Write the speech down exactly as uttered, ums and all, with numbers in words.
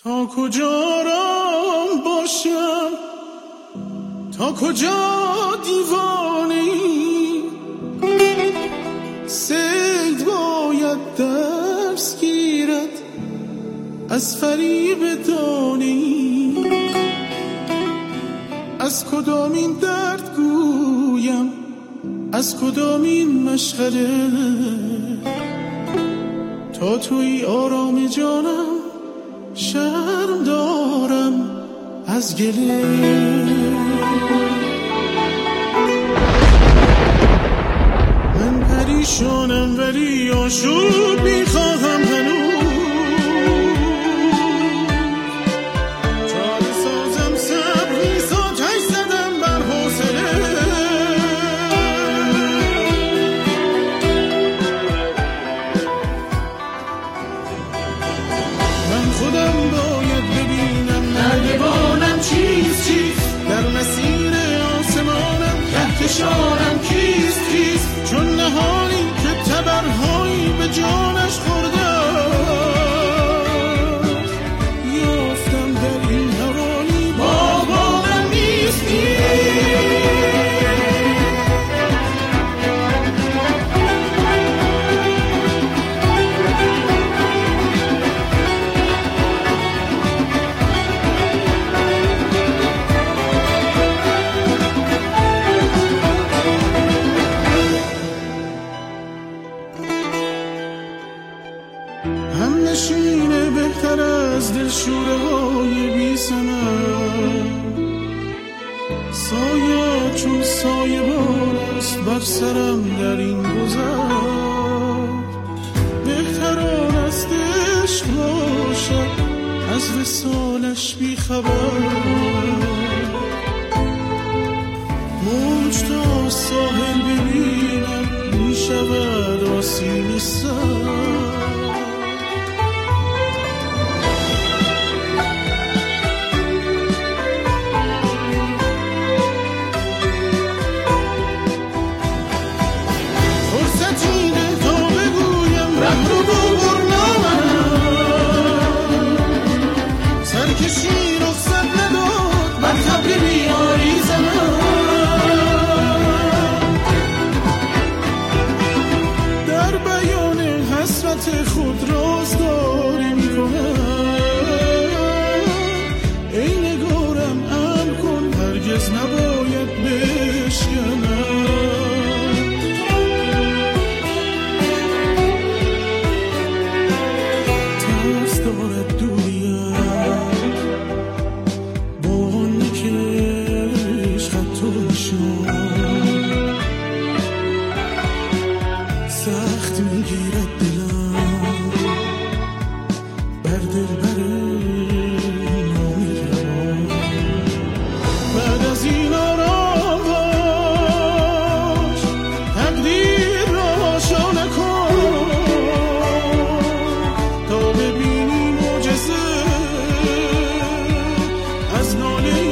تا کجا رام باشم، تا کجا دیوانه ای، سید باید درس گیرد از فریب دانه ای. از کدامین درد گویم، از کدامین مشغله، تا توی آرام جانم شرم دارم از گله. من پریشانم ولی آشوب میخواهم هنوز، چاره سازم صبر نیست آتش زدم بر حوصله. من خودم باید ببینم نردبانم چیست چیست، در مسیر آسمانم کهکشانم کیست کیست، چون نهانی که تبرهایی به جانش خورده یافتم در این حوالی باغانم نیست نیست. هم نشینه بهتر از دلشوره های بی ثمر، سایه چون سایه بار است بر سرم در این گذر. بهتر آن است عشق باشد از وصالش بی خبر، موج تا ساحل ببینم می شود آسیب سر. خود رازداری میکنم، ای نگارم امن کن هرگز نباید بشکنم. ترس دارد دوریم با آنی که عشقت تو نشان، سخت میگیرد دلم بر دل بر نامیرم. بعد از این آرام باش، تقدیر را آشنا کن تا ببینی معجزه از ناله